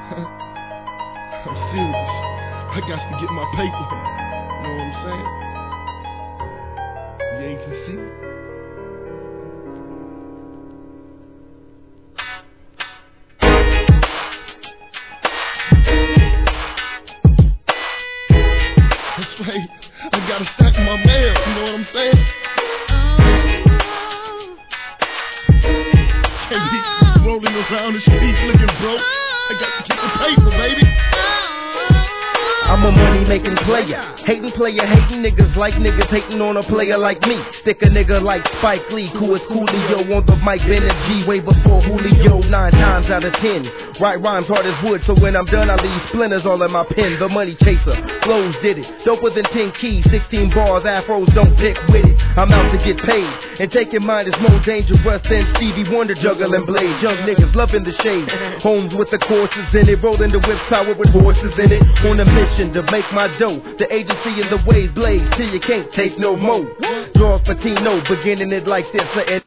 I'm serious. I got to get my paper. You know what I'm saying? The agency. That's right. I gotta stack my mail. You know what I'm saying? Can't be rolling around the streets looking broke. I got to get the paper, baby. I'm a money-making player, hating niggas like niggas hating on a player like me. Stick a nigga like Spike Lee, cool as Coolio on the mic, Ben and G, way before Julio. 9 times out of 10, write rhymes hard as wood, so when I'm done I leave splinters all in my pen. The money chaser, flows did it, doper than 10 keys, 16 bars, afros don't pick with it. I'm out to get paid, and taking mine is more dangerous than Stevie Wonder juggling blades. Young niggas loving the shade, homes with the courses in it, rolling the whip tower with horses in it. On a mission to make my dough, the agency in the ways blaze till you can't take no more. Dog Patino, beginning it like this.